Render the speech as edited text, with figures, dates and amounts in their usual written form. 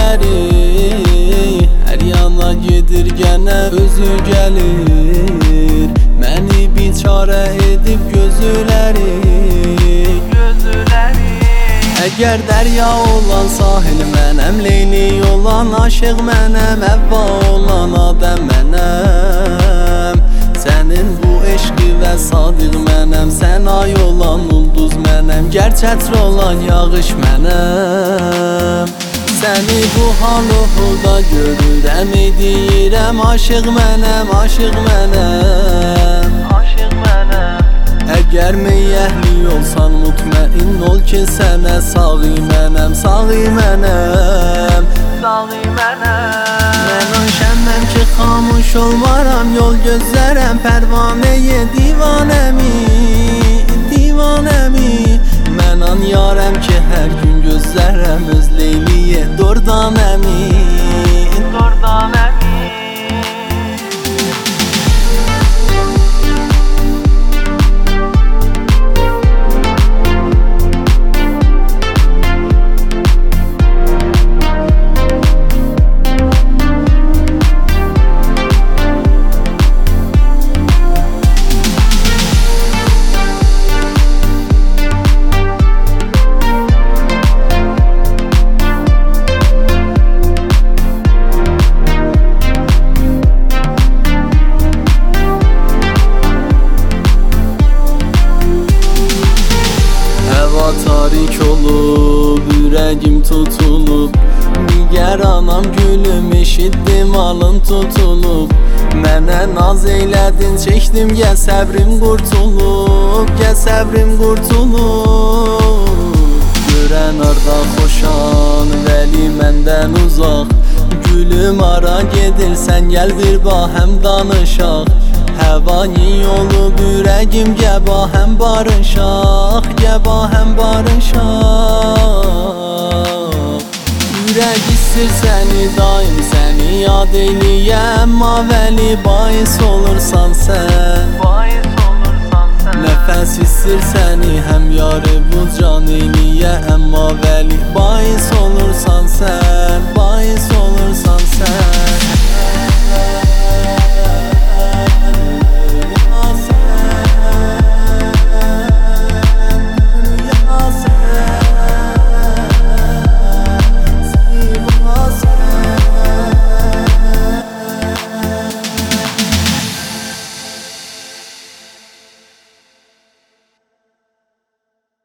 gözləri, hər yana gedir gənə özü gəlir. Məni biçarə edib gözləri. Əgər dərya olan sahil mənəm, Leyli olan aşıq mənəm, Həvva olan Adəm mənəm. Sənin bu eşqi və sadiq mənəm, sən ay olan ulduz mənəm, gər çətr olan yağış mənəm. Səni bu halı-huda görürəm, deyirəm aşıq mənəm, aşıq mənəm, aşıq mənəm. Əgər meyyəhli olsan mutməin ol ki sənə sağı mənəm, sağı mənəm, sağı mənəm. Mən o şəmməm ki xamuş olmaram, yol gözlərəm pərvanəyə divanəmi, divanəmi. Mən an yarəm ki hər gün gözlərəm öz Leyliyə dordanəmi, dordanəmi. Tarik olub, ürəgim tutulub, Nigar anam gülüm eşitdim alın tutulub. Mənə naz eylədin çəkdim gəl səbrim qurtulub, gəl səbrim qurtulub. Görən arda xoşan, vəli məndən uzaq, Gülüm ara gedirsən gəl bir bahəm danışaq. Həvani olub ürəgim gəbahəm barışaq, gəbahəm barışaq. Ürək istir səni daim səni yad eləyəm, amma vəli bais olursan sən, bais olursan sən. Nəfəs istir səni həm yarı bu can eləyə, amma vəli bais olursan sən, bais olursan sən.